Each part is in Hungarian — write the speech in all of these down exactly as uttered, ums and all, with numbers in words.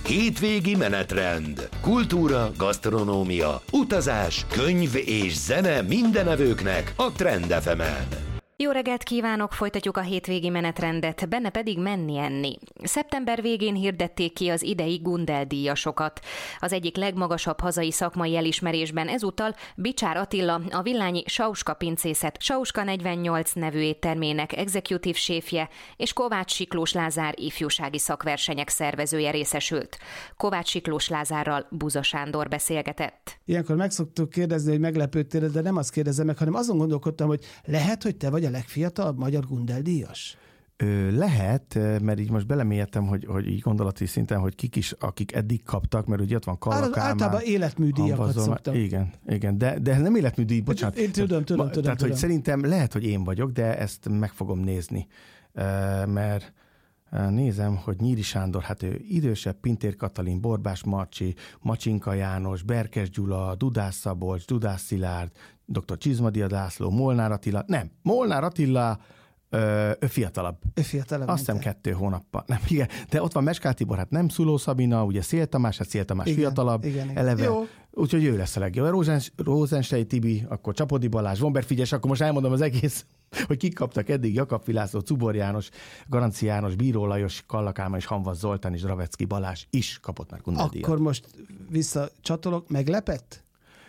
Hétvégi menetrend. Kultúra, gasztronómia, utazás, könyv és zene mindenevőknek a Trend ef emen. Jó reggelt kívánok, folytatjuk a hétvégi menetrendet, benne pedig menni-enni. Szeptember végén hirdették ki az idei Gundel-díjasokat. Az egyik legmagasabb hazai szakmai elismerésben ezúttal Bicsár Attila, a Villányi Sauska Pincészet Sauska negyvennyolc nevű éttermének executive séfje és Kovács Siklós Lázár ifjúsági szakversenyek szervezője részesült. Kovács Siklós Lázárral Buza Sándor beszélgetett. Ilyenkor meg szoktuk kérdezni, hogy meglepődtél, de nem azt kérdezem meg, hanem azon gondolkodtam, hogy lehet, hogy te vagy a legfiatalabb magyar Gundel-díjas? Ö, lehet, mert így most belemélyedtem, hogy, hogy így gondolati szinten, hogy kik is, akik eddig kaptak, mert ugye ott van Kalla Kálmán. Általában életműdíjakat szoktam. Igen, igen, de, de ez nem életműdíj, bocsánat. Én tudom, tudom, Ma, tudom. Tehát, tudom. hogy szerintem lehet, hogy én vagyok, de ezt meg fogom nézni, mert nézem, hogy Nyíri Sándor, hát ő idősebb, Pintér Katalin, Borbás Marcsi, Macsinka János, Berkes Gyula, Dudás Szabolcs, Dudás Szilárd, dr. Csizmadia László, Molnár Attila, nem, Molnár Attila, ö, ő fiatalabb. Ő fiatalabb. Azt hiszem kettő hónappal. Nem, igen, de ott van Meskál Tibor, hát nem Szuló Szabina, ugye Szél Tamás, hát Szél Tamás igen, fiatalabb, igen, igen. eleve. Jó. Úgyhogy ő lesz a legjobb. Rózsens, Rózenstei Tibi, akkor Csapodi Balázs, Vomber Figyes, akkor most elmondom az egész, hogy kik kaptak eddig: Jakab Filászló, Czubor János, Garanci János, Bíró Lajos, Kalla Kálmán és Hamvas Zoltán és Dravecki Balázs is kapott már Gundel-díjat. Akkor most visszacsatolok, meglepett?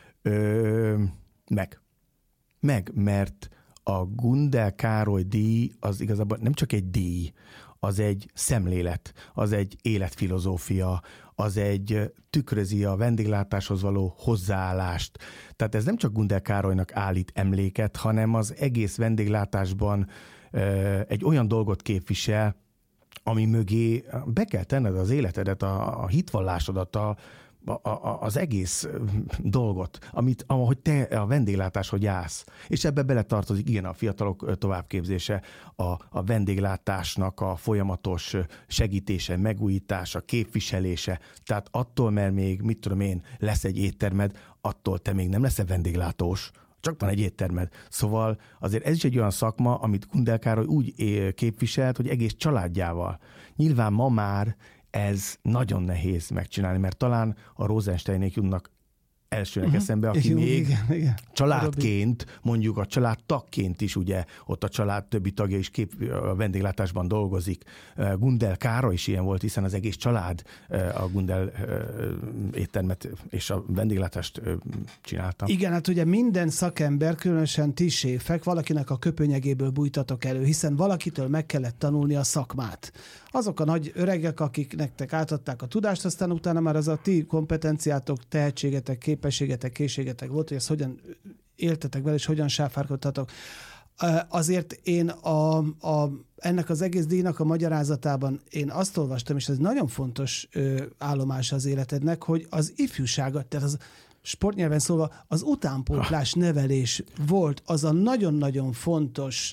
Ö, meg. Meg, mert a Gundel Károly díj az igazából nem csak egy díj, az egy szemlélet, az egy életfilozófia, az egy tükrözi a vendéglátáshoz való hozzáállást. Tehát ez nem csak Gundel Károlynak állít emléket, hanem az egész vendéglátásban ö, egy olyan dolgot képvisel, ami mögé be kell tenned az életedet, a, a hitvallásodat, a A, a, az egész dolgot, amit, ahogy te a vendéglátáshoz állsz. És ebbe beletartozik igen a fiatalok továbbképzése, a, a vendéglátásnak a folyamatos segítése, megújítása, képviselése. Tehát attól, mert még, mit tudom én, lesz egy éttermed, attól te még nem leszel vendéglátós, csak van egy éttermed. Szóval azért ez is egy olyan szakma, amit Gundel Károly úgy képviselt, hogy egész családjával. Nyilván ma már ez nagyon nehéz megcsinálni, mert talán a Rosensteinék jutnak elsőnek uh-huh. eszembe, aki Jó, még igen, igen. családként, mondjuk a családtagként is, ugye ott a család többi tagja is kép, a vendéglátásban dolgozik. Gundel Károly is ilyen volt, hiszen az egész család a Gundel éttermet és a vendéglátást csinálta. Igen, hát ugye minden szakember, különösen ti séfek, valakinek a köpönyegéből bújtatok elő, hiszen valakitől meg kellett tanulni a szakmát. Azok a nagy öregek, akik nektek átadták a tudást, aztán utána már az a ti kompetenciátok, tehetségetek, képességetek, készségetek volt, hogy ezt hogyan éltetek vele, és hogyan sáfárkodtatok. Azért én a, a, ennek az egész díjnak a magyarázatában én azt olvastam, és ez nagyon fontos állomás az életednek, hogy az ifjúságot, tehát az sportnyelven szólva az utánpótlás nevelés volt az a nagyon-nagyon fontos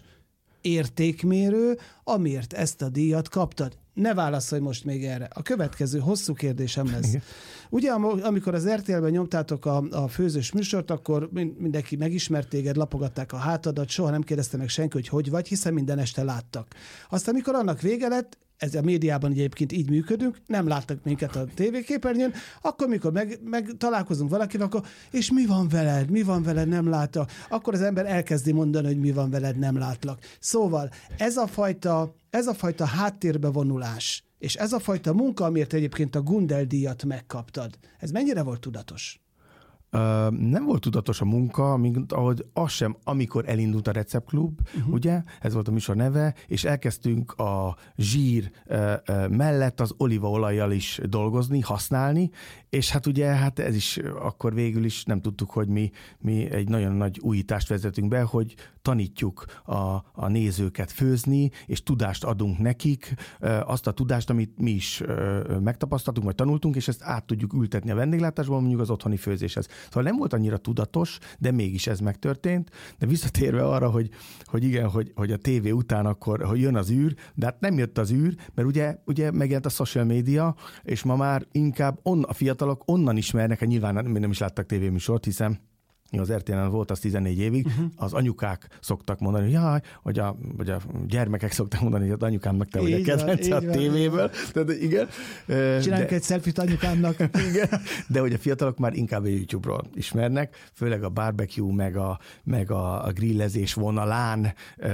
értékmérő, amiért ezt a díjat kaptad. Ne válaszolj most még erre. A következő hosszú kérdésem lesz. Igen. Ugye, amikor az er té el-ben nyomtátok a, a főzős műsort, akkor mindenki megismert téged, lapogatták a hátadat, soha nem kérdezte meg senki, hogy hogy vagy, hiszen minden este láttak. Aztán, amikor annak vége lett, ez a médiában egyébként így működünk, nem láttak minket a tévéképernyőn, akkor mikor meg, meg találkozunk valakivel, akkor és mi van veled, mi van veled, nem látlak, akkor az ember elkezdi mondani, hogy mi van veled, nem látlak. Szóval ez a fajta, ez a fajta háttérbe vonulás, és ez a fajta munka, amiért egyébként a Gundel-díjat megkaptad, ez mennyire volt tudatos? Uh, nem volt tudatos a munka, mint ahogy az sem, amikor elindult a Receptklub, uh-huh. ugye, ez volt a műsor neve, és elkezdtünk a zsír uh, uh, mellett az olívaolajjal is dolgozni, használni, és hát ugye, hát ez is akkor végül is nem tudtuk, hogy mi, mi egy nagyon nagy újítást vezetünk be, hogy tanítjuk a, a nézőket főzni, és tudást adunk nekik, uh, azt a tudást, amit mi is uh, megtapasztaltunk, vagy tanultunk, és ezt át tudjuk ültetni a vendéglátásban, mondjuk az otthoni főzéshez. Szóval nem volt annyira tudatos, de mégis ez megtörtént. De visszatérve arra, hogy, hogy igen, hogy, hogy a tévé után akkor, hogy jön az űr, de hát nem jött az űr, mert ugye, ugye megjelent a social media, és ma már inkább on, a fiatalok onnan ismernek, hát nyilván nem, nem is láttak tévéműsort, hiszen az er té el-en volt az tizennégy évig, uh-huh. az anyukák szoktak mondani, hogy jaj, vagy a, vagy a gyermekek szoktak mondani, hogy az anyukámnak te vagy a kedvence a tévéből. Tehát, igen. Csináljuk egy selfie-t anyukámnak. Igen. De hogy a fiatalok már inkább a YouTube-ról ismernek, főleg a barbecue, meg a, meg a, a grillezés vonalán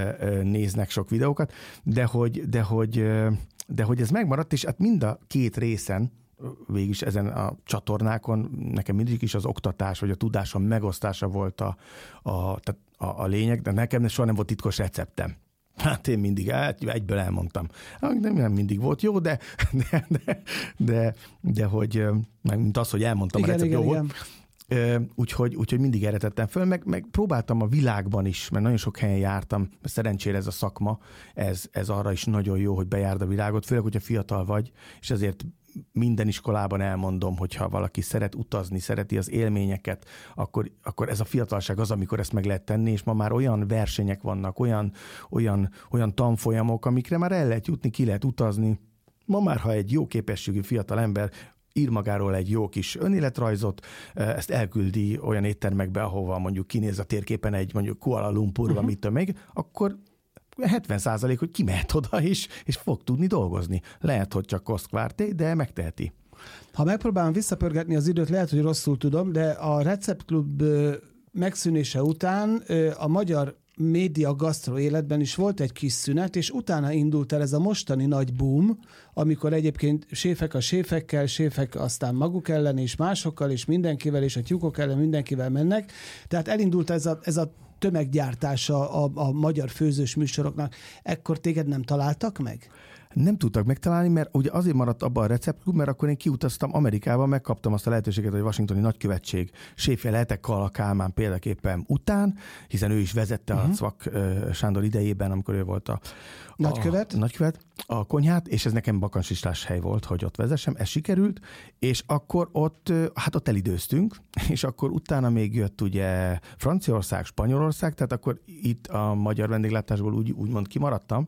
néznek sok videókat, de hogy, de hogy, de hogy ez megmaradt, és hát mind a két részen végülis ezen a csatornákon nekem mindig is az oktatás, vagy a tudásom megosztása volt a, a, tehát a, a lényeg, de nekem soha nem volt titkos receptem. Hát én mindig egyből elmondtam. Nem, nem mindig volt jó, de, de, de, de, de hogy, mint az, hogy elmondtam, igen, a recept igen, jó igen. volt. Úgyhogy, úgyhogy mindig erre tettem föl, meg, meg próbáltam a világban is, mert nagyon sok helyen jártam, szerencsére ez a szakma, ez, ez arra is nagyon jó, hogy bejárd a világot, főleg, hogyha fiatal vagy, és ezért minden iskolában elmondom, hogyha valaki szeret utazni, szereti az élményeket, akkor, akkor ez a fiatalság az, amikor ezt meg lehet tenni, és ma már olyan versenyek vannak, olyan, olyan, olyan tanfolyamok, amikre már el lehet jutni, ki lehet utazni. Ma már, ha egy jó képességű fiatal ember ír magáról egy jó kis önéletrajzot, ezt elküldi olyan éttermekbe, ahova mondjuk kinéz a térképen egy mondjuk Kuala Lumpurba, uh-huh. mit még, akkor hetven százalék, hogy kimehet oda is, és fog tudni dolgozni. Lehet, hogy csak koszkvárté, de megteheti. Ha megpróbálom visszapörgetni az időt, lehet, hogy rosszul tudom, de a Receptklub megszűnése után a magyar média gasztro életben is volt egy kis szünet, és utána indult el ez a mostani nagy boom, amikor egyébként séfek a séfekkel, séfek aztán maguk ellen, és másokkal, és mindenkivel, és a tyúkok ellen mindenkivel mennek. Tehát elindult ez a, ez a tömeggyártása a, a magyar főzős műsoroknak. Ekkor téged nem találtak meg? Nem tudtak megtalálni, mert ugye azért maradt abban a receptklub, mert akkor én kiutaztam Amerikába, megkaptam azt a lehetőséget, hogy a washingtoni nagykövetség séfje lehetek Kalla Kálmán példaképpen után, hiszen ő is vezette uh-huh. a Cvak Sándor idejében, amikor ő volt a, nagykövet. a nagykövet, a konyhát, és ez nekem bakancsistás hely volt, hogy ott vezessem, ez sikerült, és akkor ott, hát ott elidőztünk, és akkor utána még jött ugye Franciaország, Spanyolország, tehát akkor itt a magyar vendéglátásból úgy, úgymond kimaradtam,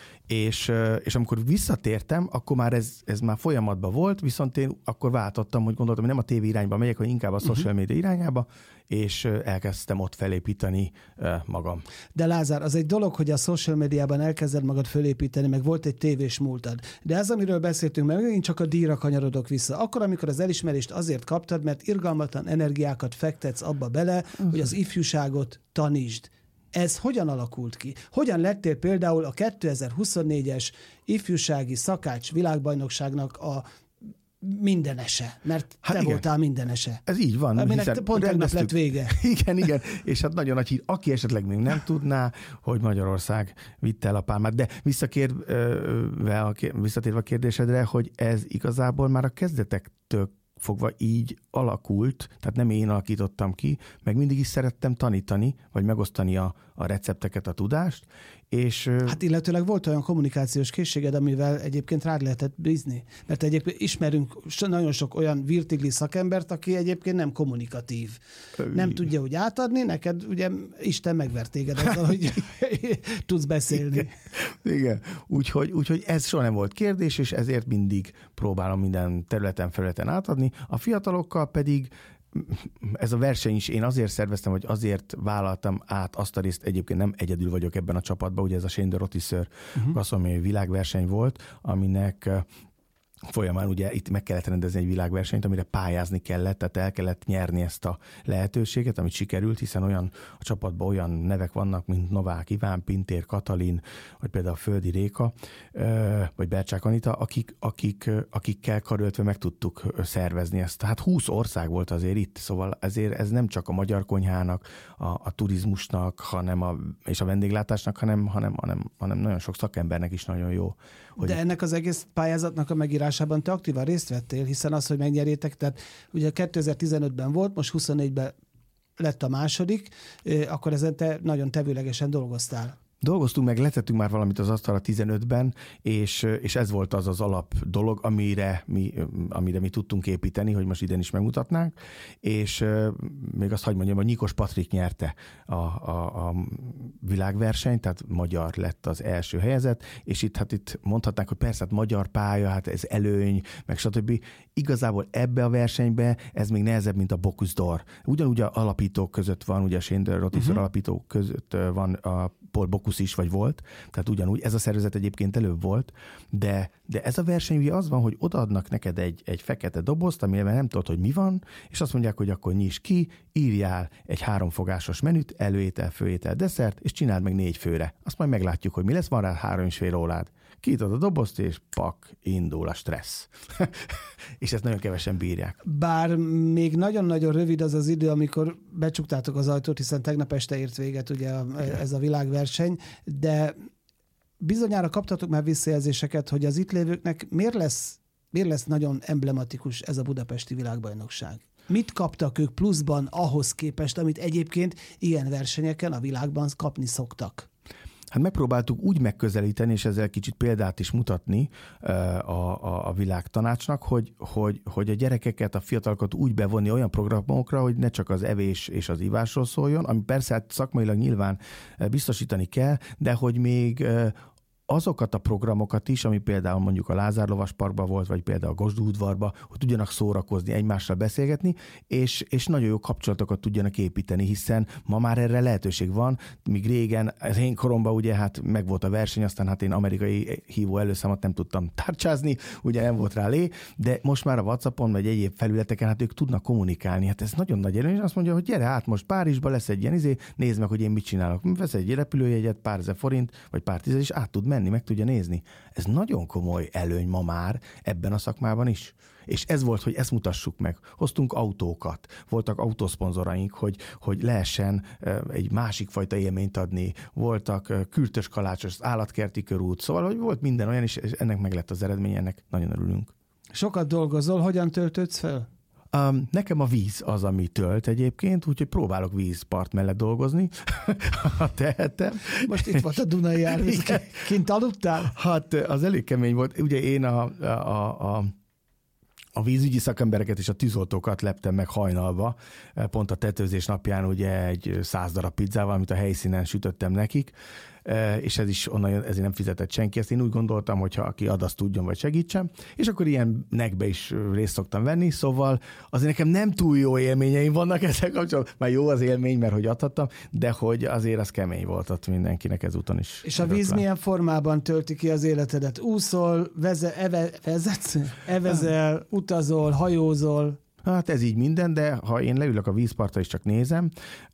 És, és amikor visszatértem, akkor már ez, ez már folyamatban volt, viszont én akkor váltottam, hogy gondoltam, hogy nem a tévé irányba megyek, hanem inkább a social media irányába, és elkezdtem ott felépíteni magam. De Lázár, az egy dolog, hogy a social médiában elkezded magad felépíteni, meg volt egy tévés múltad. De ez, amiről beszéltünk, mert én csak a díjra kanyarodok vissza. Akkor, amikor az elismerést azért kaptad, mert irgalmatlan energiákat fektetsz abba bele, uh-huh. hogy az ifjúságot tanítsd. Ez hogyan alakult ki? Hogyan lettél például a kétezer-huszonnégyes ifjúsági szakács világbajnokságnak a mindenese? Mert hát te igen. voltál mindenese. Ez így van. Aminek pont tegnap lett vége. Igen, igen. És hát nagyon nagy hír, aki esetleg még nem tudná, hogy Magyarország vitte el a pálmát. De visszakérve, visszatérve a kérdésedre, hogy ez igazából már a kezdetektől fogva így alakult, tehát nem én alakítottam ki, meg mindig is szerettem tanítani, vagy megosztani a, a recepteket, a tudást, és... Hát illetőleg volt olyan kommunikációs készséged, amivel egyébként rád lehetett bízni. Mert egyébként ismerünk nagyon sok olyan virtigli szakembert, aki egyébként nem kommunikatív. Nem tudja úgy átadni, neked ugye Isten megvert téged azzal, hogy tudsz beszélni. Igen, Igen. Úgyhogy, úgyhogy ez soha nem volt kérdés, és ezért mindig próbálom minden területen, felületen átadni. A fiatalokkal pedig ez a verseny is én azért szerveztem, hogy azért vállaltam át azt a részt, egyébként nem egyedül vagyok ebben a csapatban, ugye ez a Shane de Rotisseur uh-huh. gasztronómiai világverseny volt, aminek folyamán ugye itt meg kellett rendezni egy világversenyt, amire pályázni kellett, tehát el kellett nyerni ezt a lehetőséget, amit sikerült, hiszen olyan a csapatban olyan nevek vannak, mint Novák Iván, Pintér Katalin, vagy például Földi Réka, vagy Bercsák Anita, akik, akik, akikkel karöltve meg tudtuk szervezni ezt. Tehát húsz ország volt azért itt, szóval ezért ez nem csak a magyar konyhának, a, a turizmusnak, hanem a, és a vendéglátásnak, hanem, hanem, hanem, hanem nagyon sok szakembernek is nagyon jó. Hogy de ennek az egész pályázatnak a megírásában te aktívan részt vettél, hiszen az, hogy megnyerjétek, tehát ugye kétezer-tizenötben volt, most huszonnégyben lett a második, akkor ezen te nagyon tevőlegesen dolgoztál. Dolgoztunk meg, letettünk már valamit az asztalra tizenötben, és, és ez volt az az alap dolog, amire mi, amire mi tudtunk építeni, hogy most idén is megmutatnánk, és még azt hagy mondjam, hogy Nyikos Patrik nyerte a, a, a világversenyt, tehát magyar lett az első helyezett, és itt, hát itt mondhatnánk, hogy persze, hát magyar pálya, hát ez előny, meg stb. Igazából ebbe a versenybe ez még nehezebb, mint a Bocuse d'Or. Ugyanúgy a alapítók között van, ugye a Shane Rotisser uh-huh. alapítók között van a Paul Bocuse is, vagy volt, tehát ugyanúgy ez a szervezet egyébként előbb volt, de, de ez a verseny ugye az van, hogy odaadnak neked egy, egy fekete dobozt, amiben nem tudod, hogy mi van, és azt mondják, hogy akkor nyisd ki, írjál egy háromfogásos menüt, előétel, főétel, desszert, és csináld meg négy főre. Azt majd meglátjuk, hogy mi lesz, van rá három és fél órád. Kinyitod a dobozt, és pak, indul a stressz. És ezt nagyon kevesen bírják. Bár még nagyon-nagyon rövid az az idő, amikor becsuktátok az ajtót, hiszen tegnap este ért véget ugye ez a világverseny, de bizonyára kaptatok már visszajelzéseket, hogy az itt lévőknek miért lesz, miért lesz nagyon emblematikus ez a budapesti világbajnokság? Mit kaptak ők pluszban ahhoz képest, amit egyébként ilyen versenyeken a világban kapni szoktak? Hát megpróbáltuk úgy megközelíteni, és ezzel kicsit példát is mutatni a, a, a világtanácsnak, hogy, hogy, hogy a gyerekeket, a fiatalokat úgy bevonni olyan programokra, hogy ne csak az evés és az ivásról szóljon, ami persze hát szakmailag nyilván biztosítani kell, de hogy még azokat a programokat is, ami például mondjuk a Lázár Lovasparkban volt, vagy például a Gosdú udvarban, hogy tudjanak szórakozni, egymással beszélgetni, és, és nagyon jó kapcsolatokat tudjanak építeni, hiszen ma már erre lehetőség van, míg régen, az én koromban ugye hát meg volt a verseny, aztán hát én amerikai hívó előszámot nem tudtam tárcsázni, ugye nem volt rá lé, de most már a WhatsAppon, vagy egyéb felületeken hát ők tudnak kommunikálni, hát ez nagyon nagy előny, és azt mondja, hogy gyere át most Párizsba, lesz egy ilyen izé, nézd meg, hogy én mit csinálok. Vesz egy repülőjegyet, pár ezer forint, vagy pár tízez, és át tud menni, meg tudja nézni. Ez nagyon komoly előny ma már ebben a szakmában is. És ez volt, hogy ezt mutassuk meg. Hoztunk autókat, voltak autószponzoraink, hogy, hogy lehessen egy másik fajta élményt adni. Voltak kürtös kalácsos, állatkerti körút, szóval, hogy volt minden olyan, és ennek meg lett az eredmény, ennek nagyon örülünk. Sokat dolgozol, hogyan töltődsz fel? Um, nekem a víz az, ami tölt egyébként, úgyhogy próbálok vízpart mellett dolgozni, ha tehetem. Most itt volt a Dunai járvíz, kint aludtál? Hát az elég kemény volt. Ugye én a, a, a, a vízügyi szakembereket és a tűzoltókat leptem meg hajnalba, pont a tetőzés napján ugye egy száz darab pizzával, amit a helyszínen sütöttem nekik, és ez is onnan jön, ezért nem fizetett senki. Ezt én úgy gondoltam, hogy ha aki ad, azt tudjon, vagy segítsen. És akkor ilyenekbe is részt szoktam venni, szóval azért nekem nem túl jó élményeim vannak ezzel kapcsolatban. Már jó az élmény, mert hogy adhattam, de hogy azért az kemény volt ott mindenkinek ezúton is. És a víz le. Milyen formában tölti ki az életedet? Úszol, veze, eve, vezetsz, evezel, utazol, hajózol? Hát ez így minden, de ha én leülök a vízpartra és csak nézem,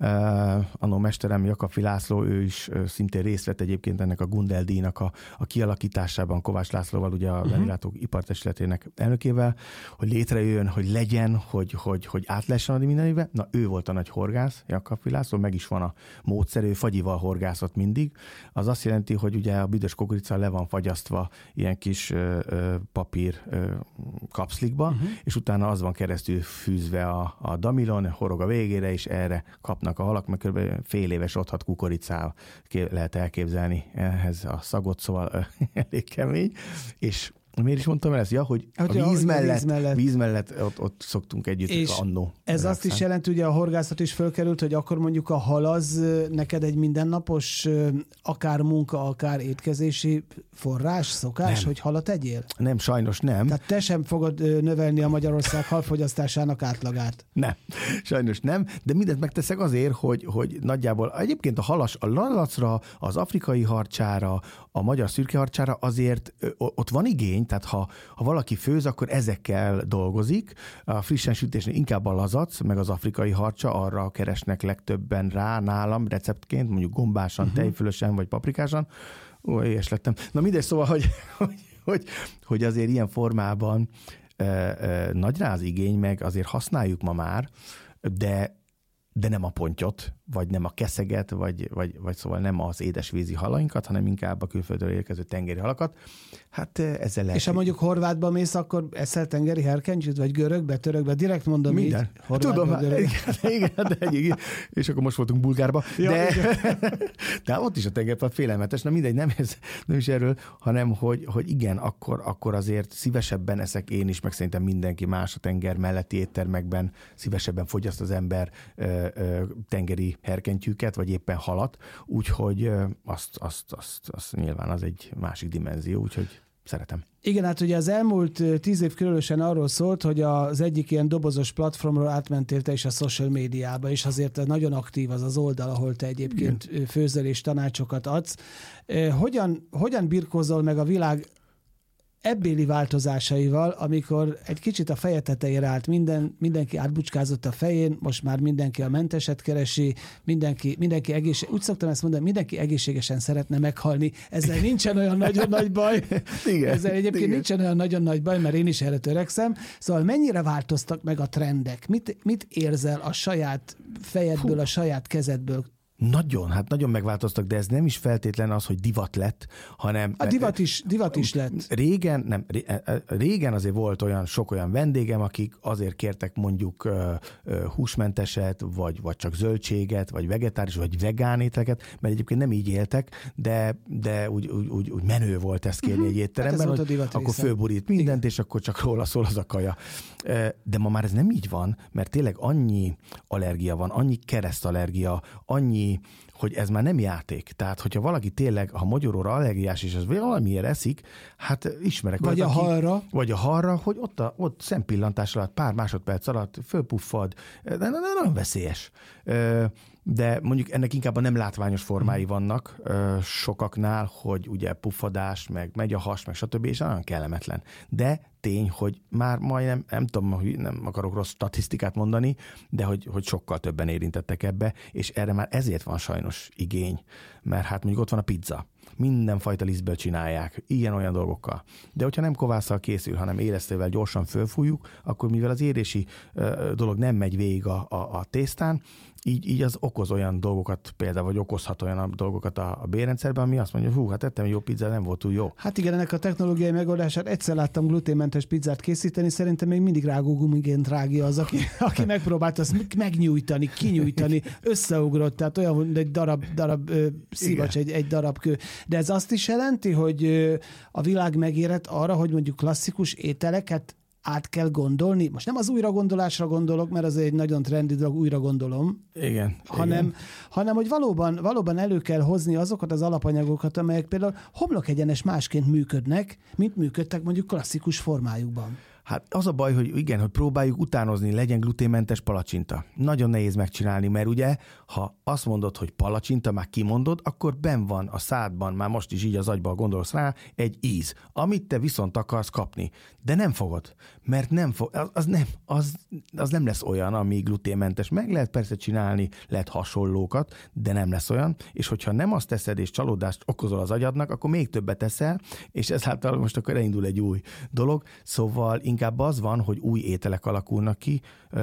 uh, annó mesterem Jakab László, ő is uh, szintén részt vett egyébként ennek a Gundel-díjnak a, a kialakításában, Kovács Lászlóval, ugye a vendéglátók uh-huh. ipartestületének elnökével, hogy létrejöjjön, hogy legyen, hogy, hogy, hogy át lehessen adni minden évben. Na, ő volt a nagy horgász, Jakab László, meg is van a módszer, ő fagyival horgászott mindig. Az azt jelenti, hogy ugye a büdös kukorica le van fagyasztva ilyen kis uh, uh, papír uh, kapszlikba, uh-huh. és utána az van keresztül fűzve a, a damilon, horog a végére, és erre kapnak a halak, mert kb. Fél éves otthat kukoricával lehet elképzelni ehhez a szagot, szóval elég kemény, és miért is mondtam el ezt? Ja, hogy a víz mellett, víz mellett, víz mellett ott, ott szoktunk együtt és annó. Ez azt is jelenti, ugye a horgászat is fölkerült, hogy akkor mondjuk a hal az neked egy mindennapos akár munka, akár étkezési forrás, szokás, nem. hogy halat egyél? Nem, sajnos nem. Tehát te sem fogod növelni a Magyarország halfogyasztásának átlagát? Nem, sajnos nem, de mindent megteszek azért, hogy, hogy nagyjából egyébként a halas, a lalacra, az afrikai harcsára, a magyar szürkeharcsára azért ott van igény, tehát ha, ha valaki főz, akkor ezekkel dolgozik. A frissen sütésnél inkább a lazac, meg az afrikai harcsa, arra keresnek legtöbben rá nálam receptként, mondjuk gombásan, uh-huh. tejfölösen vagy paprikásan. Ó, éhes lettem. Na mindegy, szóval, hogy, hogy, hogy, hogy azért ilyen formában e, e, nagy rá az igény, meg azért használjuk ma már, de de nem a pontyot, vagy nem a keszeget, vagy, vagy, vagy szóval nem az édesvízi halainkat, hanem inkább a külföldről érkező tengeri halakat. Hát ezzel lehet. És ha mondjuk Horvátba mész, akkor eszel tengeri herkentyűt, vagy görögbe, törökbe, direkt mondom minden. így. Horvátba, tudom, igen, igen, de egy, és akkor most voltunk Bulgárba. Ja, de, de ott is a tengerpart félelmetes, na mindegy, nem, ez, nem is erről, hanem hogy, hogy igen, akkor, akkor azért szívesebben eszek én is, meg szerintem mindenki más a tenger melletti éttermekben, szívesebben fogyaszt az ember ö, ö, tengeri herkentyűket, vagy éppen halat, úgyhogy ö, azt, azt, azt, azt nyilván az egy másik dimenzió, úgyhogy szeretem. Igen, hát ugye az elmúlt tíz év különösen arról szólt, hogy az egyik ilyen dobozos platformról átmentél te is a social médiába, és azért nagyon aktív az az oldal, ahol te egyébként igen. főzöl és tanácsokat adsz. Hogyan, hogyan birkózol meg a világ ebbéli változásaival, amikor egy kicsit a feje tetejére állt, minden, mindenki átbucskázott a fején, most már mindenki a menteset keresi, mindenki, mindenki egészség, úgy szoktam ezt mondani, mindenki egészségesen szeretne meghalni, ezzel nincsen olyan nagyon nagy baj, igen, ezzel egyébként igen. nincsen olyan nagyon nagy baj, mert én is erre törekszem, szóval mennyire változtak meg a trendek? Mit, mit érzel a saját fejedből, Fú. a saját kezedből? Nagyon, hát nagyon megváltoztak, de ez nem is feltétlen az, hogy divat lett, hanem... A divat is, divat is lett. Régen, nem, régen azért volt olyan sok olyan vendégem, akik azért kértek mondjuk uh, uh, húsmenteset, vagy, vagy csak zöldséget, vagy vegetáris, vagy vegán ételeket, mert egyébként nem így éltek, de, de úgy, úgy, úgy, úgy menő volt ezt kérni uh-huh. egy étteremben, hát hogy akkor fölborít mindent, igen. és akkor csak róla szól az a kaja. De ma már ez nem így van, mert tényleg annyi allergia van, annyi keresztallergia, annyi hogy ez már nem játék. Tehát, hogyha valaki tényleg, ha magyaróra allergiás, és az valamiért eszik, hát ismerek. Vagy olyat, a halra. Vagy a halra, hogy ott, a, ott szempillantás alatt, pár másodperc alatt fölpuffad. De nagyon veszélyes. De mondjuk ennek inkább a nem látványos formái vannak sokaknál, hogy ugye puffadás, meg megy a has, meg stb. És nagyon kellemetlen. De tény, hogy már majdnem, nem tudom, nem akarok rossz statisztikát mondani, de hogy, hogy sokkal többen érintettek ebbe, és erre már ezért van sajnos igény, mert hát mondjuk ott van a pizza. Mindenfajta lisztből csinálják, ilyen-olyan dolgokkal. De hogyha nem kovásszal készül, hanem élesztővel gyorsan fölfújjuk, akkor mivel az érési uh, dolog nem megy végig a, a, a tésztán, így, így az okoz olyan dolgokat, például, vagy okozhat olyan dolgokat a, a bérrendszerben, ami azt mondja, hú, hát ettem jó pizza, nem volt túl jó. Hát igen, ennek a technológiai megoldását egyszer láttam gluténmentes pizzát készíteni, szerintem még mindig rágógumigént rágja az, aki, aki megpróbált azt megnyújtani, kinyújtani, összeugrott, tehát olyan, hogy egy darab, darab ö, szivacs, egy, egy darab kő. De ez azt is jelenti, hogy ö, a világ megérett arra, hogy mondjuk klasszikus ételeket át kell gondolni. Most nem az újragondolásra gondolok, mert az egy nagyon trendi dolog, újra gondolom. Igen. Hanem, igen. hanem hogy valóban, valóban elő kell hozni azokat az alapanyagokat, amelyek például homlokegyenes másként működnek, mint működtek mondjuk klasszikus formájukban. Hát az a baj, hogy igen, hogy próbáljuk utánozni, legyen gluténmentes palacsinta. Nagyon nehéz megcsinálni, mert ugye, ha azt mondod, hogy palacsinta, már kimondod, akkor benn van a szádban, már most is így az agyban gondolsz rá, egy íz, amit te viszont akarsz kapni. De nem fogod, mert nem fog, az, az, nem, az, az nem lesz olyan, ami gluténmentes. Meg lehet persze csinálni, lehet hasonlókat, de nem lesz olyan, és hogyha nem azt teszed, és csalódást okozol az agyadnak, akkor még többet teszel, és ezáltal most akkor elindul egy új dolog, szóval inkább az van, hogy új ételek alakulnak ki,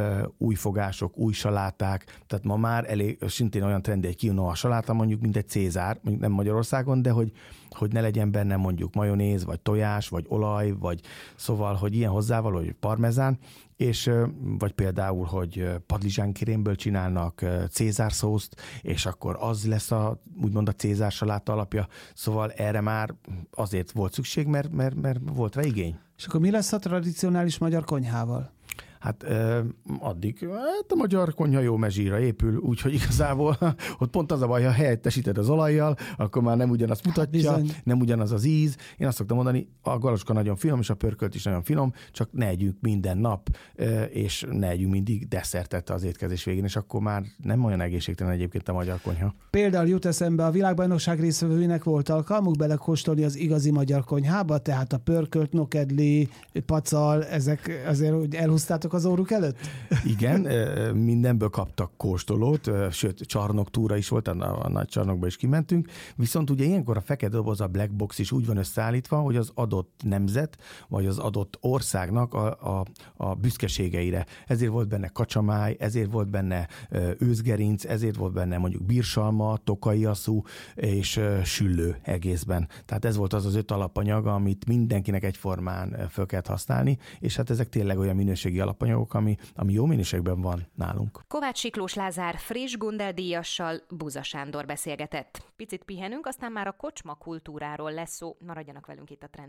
új fogások, új saláták, tehát ma már elég, szintén olyan trendi egy quinoa saláta mondjuk, mint egy Cézár, mondjuk nem Magyarországon, de hogy, hogy ne legyen benne mondjuk majonéz, vagy tojás, vagy olaj, vagy szóval, hogy ilyen hozzávaló, hogy parmezán, és vagy például, hogy padlizsánkirémből csinálnak Cézár szószt, és akkor az lesz a, úgymond a Cézár saláta alapja, szóval erre már azért volt szükség, mert, mert, mert volt rá igény. És akkor mi lesz a tradicionális magyar konyhával? Hát eh, addig hát a magyar konyha jó mezsíra épül, úgyhogy igazából ott pont az a baj, ha helyettesíted az olajjal, akkor már nem ugyanazt mutatja, hát nem ugyanaz az íz. Én azt szoktam mondani, a galocska nagyon finom, és a pörkölt is nagyon finom, csak ne együnk minden nap, eh, és ne együnk mindig desszertet az étkezés végén, és akkor már nem olyan egészségtelen egyébként a magyar konyha. Például jut eszembe, a világbajnokság résztvevőinek volt alkalmuk belekóstolni az igazi magyar konyhába, tehát a pörkölt, nokedli, pacal, ezek azért úgy elhúztátok az óruk előtt? Igen, mindenből kaptak kóstolót, sőt, csarnoktúra is volt, a, a nagy csarnokba is kimentünk, viszont ugye ilyenkor a fekete doboz, a black box is úgy van összeállítva, hogy az adott nemzet, vagy az adott országnak a, a, a büszkeségeire. Ezért volt benne kacsamáj, ezért volt benne őzgerinc, ezért volt benne mondjuk bírsalma, tokaiaszú és süllő egészben. Tehát ez volt az az öt alapanyag, amit mindenkinek egyformán föl kellett használni, és hát ezek tényleg olyan minőségi alapanyagok, ami, ami jó minőségben van nálunk. Kovács Siklós Lázár friss Gundel-díjassal Buza Sándor beszélgetett. Picit pihenünk, aztán már a kocsma kultúráról lesz szó. Maradjanak velünk itt a Trend